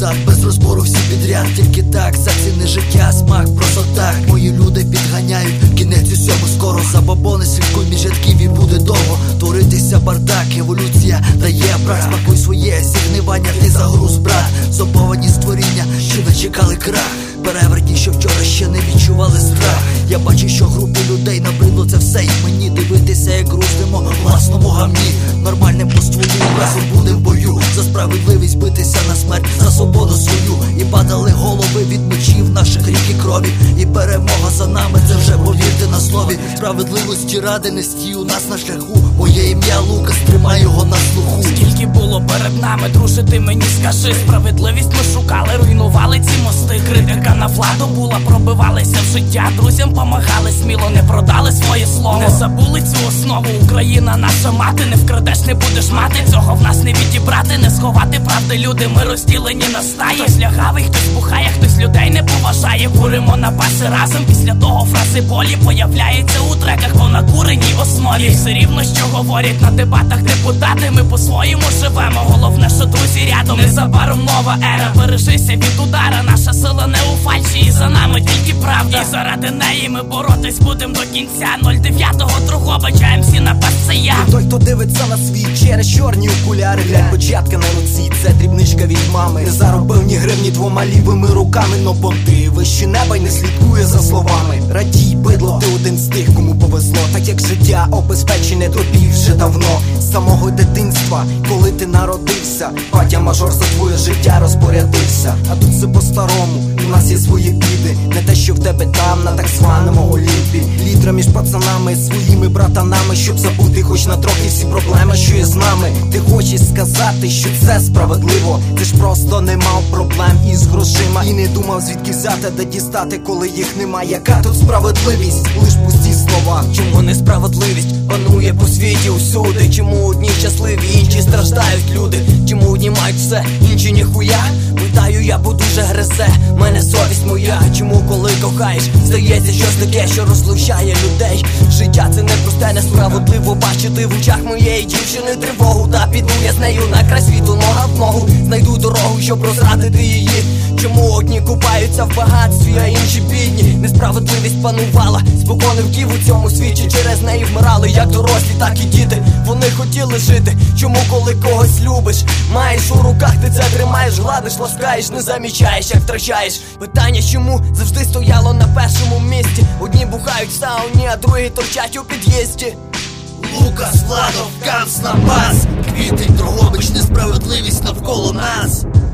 назад, без розбору всі підряд. Тільки так, заціни життя, смак просто так. Мої люди підганяють, кінець усьому скоро. Забобони слідкуй між рядків і буде довго творитися бардак, еволюція дає брак. Спакуй своє зігнивання, ти загруз, брат. Зобовані створіння, що не чекали крах. Перевертні, що вчора ще не відчували страх. Я бачу, що групі людей набридло це все, і мені дивитися, як грустимо в власному гамні. Нормальним по стволу, разом буде в бою. За справедливість битися на смерть, за свободу свою. І падали голови від мечів наших рік і крові. І перемога за нами, це вже повірте на слові. Справедливості ради не стій у нас на шляху. Моє ім'я Лукас, тримай його на слуху. Скільки було перед нами, друже, ти мені скажи. Справедливість ми шукали, руйнували ці мости. Критика на владу була, пробивалися в життя. Друзям помагали, сміло не продали своє слово. Не забули цю основу, Україна наша мати. Не вкрадеш, не будеш мати, цього в нас не відібрати. Не сховати правди, люди, ми розділені на стаї. Хтось лягавий, хтось бухає, хтось людей не поважає. Куримо на баси разом, після того фрази болі появляється у треках по накуреній основі. І все рівно, що говорять на дебатах депутати. Ми по-своєму живемо, головне, що друзі рядом. Незабаром нова ера, бережися від удара. Наша сила не у фальші, і за нами тільки правда. І заради неї ми боротись будем до кінця. 09-го Дрогобича, МС на це я. Той, хто дивиться на світ через чорні окуляри, глянь початка на руці, це дрібничка від мами. Не заробив ні гривні двома лівими руками, но понти вище неба й не слідкує за словами. Радій, бидло, ти один з тих, кому повезло. Так як життя обезпечене тобі вже давно. З самого дитинства, коли ти народився, батя мажор за твоє життя розпорядився. А тут все по-старому, у нас є свої біди. Не те, що в тебе там, на так званому Олімпі. Літра між пацанами, своїми братанами, щоб забути хоч на трохи всі проблеми, що є з нами. Ти хочеш сказати, що це справедливо. Ти ж просто не мав проблем із грошима і не думав, звідки взяти, де дістати, коли їх немає. Яка тут справедливість? Лиш пусті слова. Чому несправедливість панує по світі усюди? Чому одні щасливі, інші страждають люди? Чому одні мають все, інші ніхуя? Питаю я, бо дуже гризе мене совість моя. Чому коли кохаєш, здається щось таке, що розлучає людей? Життя це непросте, несправедливо бачити в очах моєї дівчини тривогу. Та піду я з нею на край світу, нога в ногу, знайду дорогу, щоб розрадити її. Чому одні купаються в багатстві, а інші бідні? Несправедливість панувала спокон віків у цьому світі. Через неї вмирали як дорослі, так і діти. Вони хотіли жити. Чому коли когось любиш, маєш у руках, ти це тримаєш, гладиш, ласкаєш, не замічаєш, як втрачаєш? Питання чому завжди стояло на першому місці. Одні бухають в сауні, а другі торчать у під'їзді. Лукас, Владов, Ганс на бас. Квітень, Дрогобич, несправедливість навколо нас.